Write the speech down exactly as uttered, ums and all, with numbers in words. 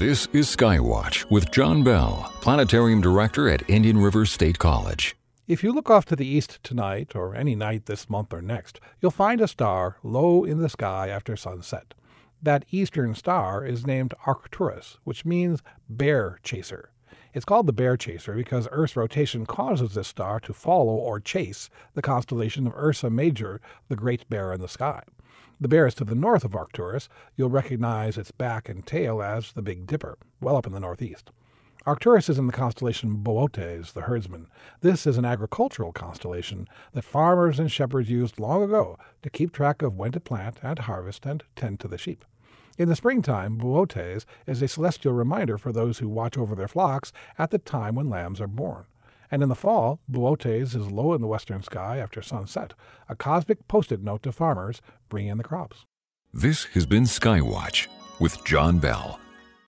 This is Skywatch with John Bell, Planetarium Director at Indian River State College. If you look off to the east tonight, or any night this month or next, you'll find a star low in the sky after sunset. That eastern star is named Arcturus, which means bear chaser. It's called the bear chaser because Earth's rotation causes this star to follow or chase the constellation of Ursa Major, the Great Bear in the sky. The bear is to the north of Arcturus. You'll recognize its back and tail as the Big Dipper, well up in the northeast. Arcturus is in the constellation Boötes, the herdsman. This is an agricultural constellation that farmers and shepherds used long ago to keep track of when to plant and harvest and tend to the sheep. In the springtime, Boötes is a celestial reminder for those who watch over their flocks at the time when lambs are born. And in the fall, Boötes is low in the western sky after sunset, a cosmic post-it note to farmers bringing in the crops. This has been Skywatch with John Bell.